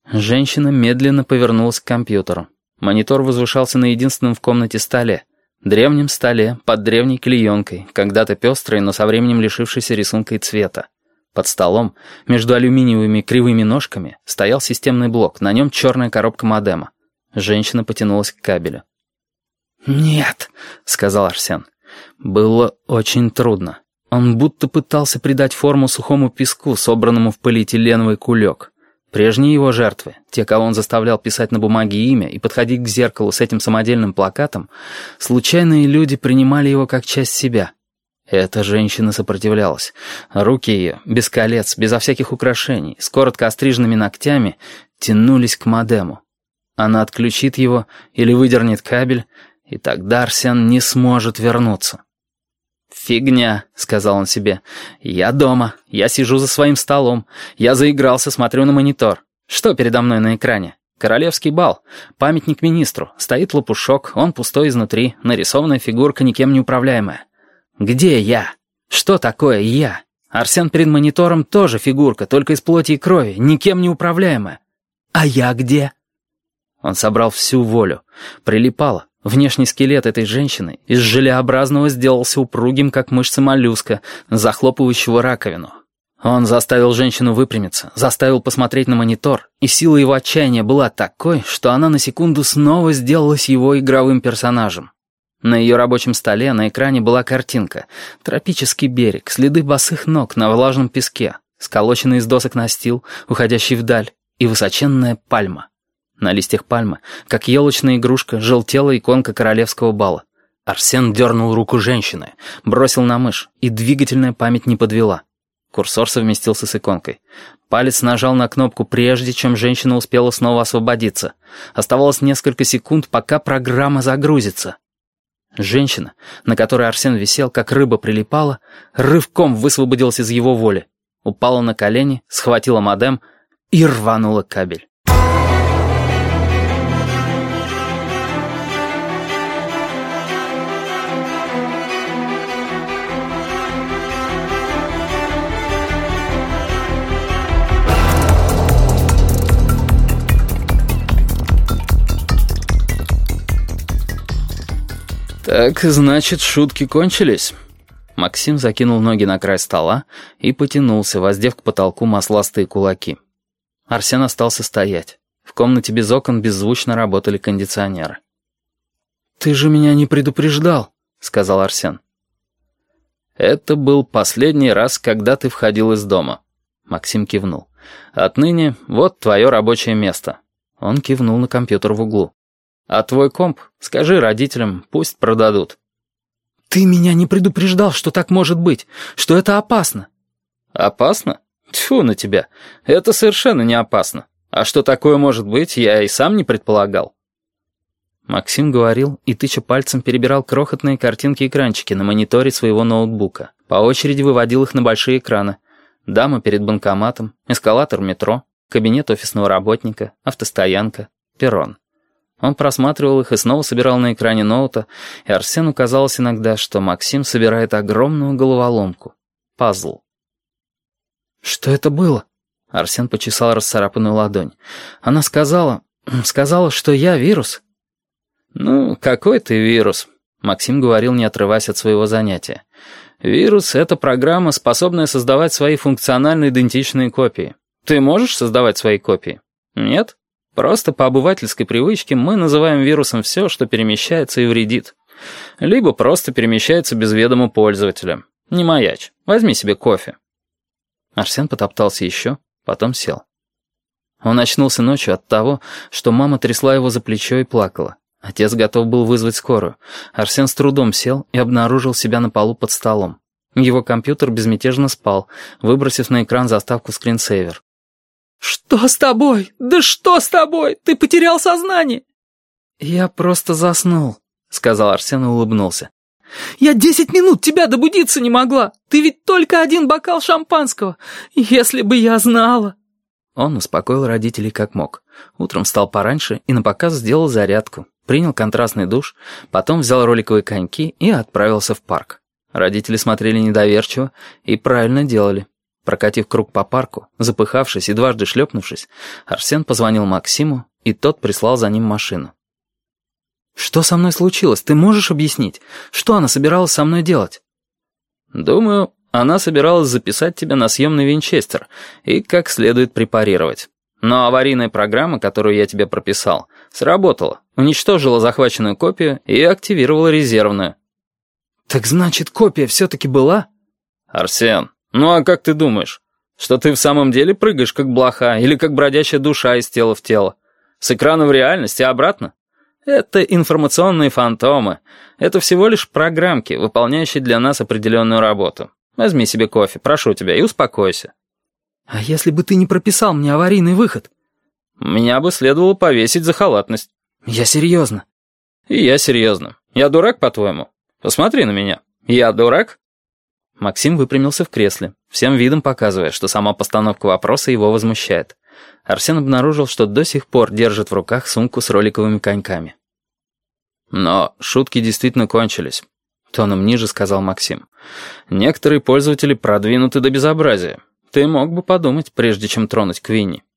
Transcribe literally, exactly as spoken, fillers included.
Женщина медленно повернулась к компьютеру. Монитор возвышался на единственном в комнате столе. Древнем столе, под древней клеенкой, когда-то пестрой, но со временем лишившейся рисунка и цвета. Под столом, между алюминиевыми кривыми ножками, стоял системный блок, на нем черная коробка модема. Женщина потянулась к кабелю. «Нет», — сказал Арсен. Было очень трудно. Он будто пытался придать форму сухому песку, собранному в полиэтиленовый кулек. Прежние его жертвы, те, кого он заставлял писать на бумаге имя и подходить к зеркалу с этим самодельным плакатом, случайные люди принимали его как часть себя. Эта женщина сопротивлялась. Руки ее, без колец, безо всяких украшений, с коротко остриженными ногтями, тянулись к модему. Она отключит его или выдернет кабель, и тогда Арсен не сможет вернуться. «Фигня», — сказал он себе. «Я дома, я сижу за своим столом, я заигрался, смотрю на монитор. Что передо мной на экране? Королевский бал, памятник министру, стоит лопушок, он пустой изнутри, нарисованная фигурка никем не управляемая. Где я? Что такое я? Арсен перед монитором тоже фигурка, только из плоти и крови, никем не управляемая. А я где?» Он собрал всю волю. Прилипало. Внешний скелет этой женщины из желеобразного сделался упругим, как мышцы моллюска, захлопывающего раковину. Он заставил женщину выпрямиться, заставил посмотреть на монитор, и сила его отчаяния была такой, что она на секунду снова сделалась его игровым персонажем. На ее рабочем столе на экране была картинка. Тропический берег, следы босых ног на влажном песке, сколоченный из досок настил, уходящий вдаль, и высоченная пальма. На листьях пальмы, как елочная игрушка, желтела иконка королевского бала. Арсен дернул руку женщины, бросил на мышь, и двигательная память не подвела. Курсор совместился с иконкой. Палец нажал на кнопку прежде, чем женщина успела снова освободиться. Оставалось несколько секунд, пока программа загрузится. Женщина, на которой Арсен висел, как рыба прилипала, рывком высвободилась из его воли. Упала на колени, схватила модем и рванула кабель. «Так, значит, шутки кончились?» Максим закинул ноги на край стола и потянулся, воздев к потолку масластые кулаки. Арсен остался стоять. В комнате без окон беззвучно работали кондиционеры. «Ты же меня не предупреждал», — сказал Арсен. «Это был последний раз, когда ты входил из дома». Максим кивнул. «Отныне вот твое рабочее место». Он кивнул на компьютер в углу. «А твой комп, скажи родителям, пусть продадут». «Ты меня не предупреждал, что так может быть, что это опасно». «Опасно? Тьфу на тебя. Это совершенно не опасно. А что такое может быть, я и сам не предполагал». Максим говорил и, тыча пальцем, перебирал крохотные картинки-экранчики на мониторе своего ноутбука. По очереди выводил их на большие экраны. Дама перед банкоматом, эскалатор метро, кабинет офисного работника, автостоянка, перрон. Он просматривал их и снова собирал на экране ноута, и Арсену казалось иногда, что Максим собирает огромную головоломку. Пазл. «Что это было?» Арсен почесал расцарапанную ладонь. «Она сказала... сказала, что я вирус». «Ну, какой ты вирус?» Максим говорил, не отрываясь от своего занятия. «Вирус — это программа, способная создавать свои функционально идентичные копии. Ты можешь создавать свои копии? Нет? Просто по обывательской привычке мы называем вирусом все, что перемещается и вредит. Либо просто перемещается без ведома пользователя. Не маячь, возьми себе кофе». Арсен потоптался еще, потом сел. Он очнулся ночью от того, что мама трясла его за плечо и плакала. Отец готов был вызвать скорую. Арсен с трудом сел и обнаружил себя на полу под столом. Его компьютер безмятежно спал, выбросив на экран заставку скринсейвер. «Что с тобой? Да что с тобой? Ты потерял сознание!» «Я просто заснул», — сказал Арсен и улыбнулся. «Я десять минут тебя добудиться не могла! Ты ведь только один бокал шампанского! Если бы я знала!» Он успокоил родителей как мог. Утром встал пораньше и напоказ сделал зарядку, принял контрастный душ, потом взял роликовые коньки и отправился в парк. Родители смотрели недоверчиво и правильно делали. Прокатив круг по парку, запыхавшись и дважды шлепнувшись, Арсен позвонил Максиму, и тот прислал за ним машину. «Что со мной случилось? Ты можешь объяснить? Что она собиралась со мной делать?» «Думаю, она собиралась записать тебя на съемный винчестер и как следует препарировать. Но аварийная программа, которую я тебе прописал, сработала, уничтожила захваченную копию и активировала резервную». «Так значит, копия все-таки была?» «Арсен, ну а как ты думаешь, что ты в самом деле прыгаешь как блоха или как бродячая душа из тела в тело? С экрана в реальность и обратно? Это информационные фантомы. Это всего лишь программки, выполняющие для нас определенную работу. Возьми себе кофе, прошу тебя, и успокойся». «А если бы ты не прописал мне аварийный выход?» «Меня бы следовало повесить за халатность». «Я серьезно». «И я серьезно. Я дурак, по-твоему? Посмотри на меня. Я дурак?» Максим выпрямился в кресле, всем видом показывая, что сама постановка вопроса его возмущает. Арсен обнаружил, что до сих пор держит в руках сумку с роликовыми коньками. «Но шутки действительно кончились», — тоном ниже сказал Максим. «Некоторые пользователи продвинуты до безобразия. Ты мог бы подумать, прежде чем тронуть Квинни».